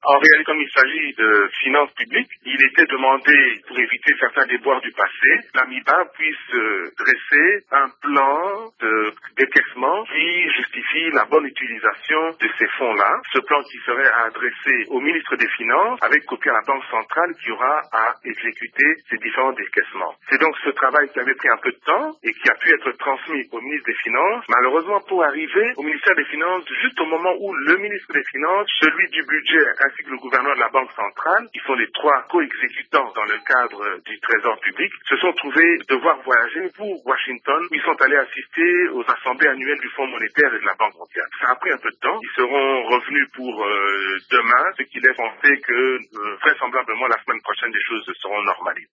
En réalité, comme il s'agit de finances publiques, il était demandé, pour éviter certains déboires du passé, l'AMIBA puisse dresser un plan de décaissement qui justifie la bonne utilisation de ces fonds-là. Ce plan qui serait adressé au ministre des Finances avec copie à la Banque centrale qui aura à exécuter ces différents décaissements. C'est donc ce travail qui avait pris un peu de temps et qui a pu être transmis au ministre des Finances. Malheureusement, pour arriver au ministère des Finances, juste au moment où le ministre des Finances, celui du budget ainsi que le gouverneur de la Banque centrale, qui sont les trois co-exécutants dans le cadre du Trésor public, se sont trouvés devoir voyager pour Washington, où ils sont allés assister aux assemblées annuelles du Fonds monétaire et de la Banque mondiale. Ça a pris un peu de temps. Ils seront revenus pour demain, ce qui laisse penser que vraisemblablement la semaine prochaine, les choses seront normalisées.